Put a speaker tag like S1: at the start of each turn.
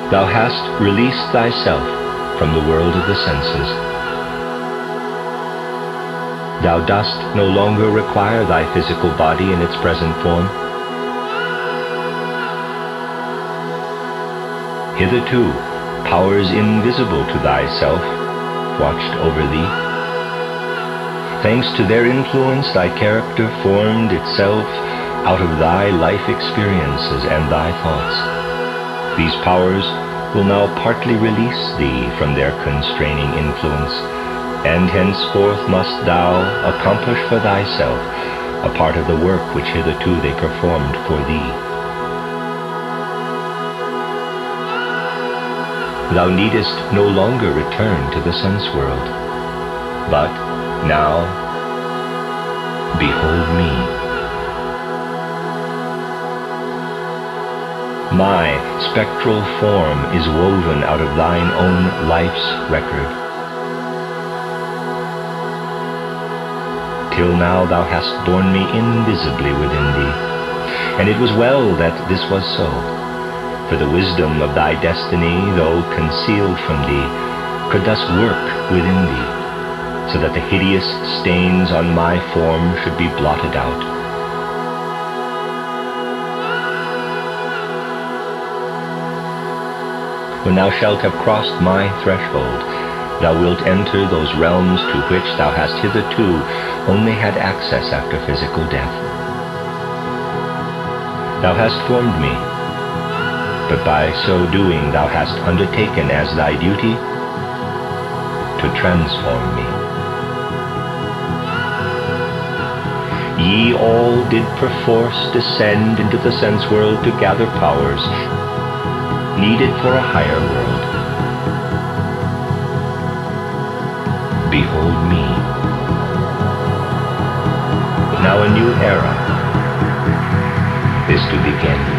S1: Thou hast released thyself from the world of the senses. Thou dost no longer require thy physical body in its present form. Hitherto, powers invisible to thyself watched over thee. Thanks to their influence, thy character formed itself out of thy life experiences and thy thoughts. These powers will now partly release thee from their constraining influence, and henceforth must thou accomplish for thyself a part of the work which hitherto they performed for thee. Thou needest no longer return to the sense world, but now behold me. My spectral form is woven out of thine own life's record. Till now thou hast borne me invisibly within thee, and it was well that this was so, for the wisdom of thy destiny, though concealed from thee, could thus work within thee, so that the hideous stains on my form should be blotted out. When thou shalt have crossed my threshold, thou wilt enter those realms to which thou hast hitherto only had access after physical death. Thou hast formed me, but by so doing thou hast undertaken as thy duty to transform me. Ye all did perforce descend into the sense world to gather powers needed for a higher world. Behold me. Now a new era is to begin.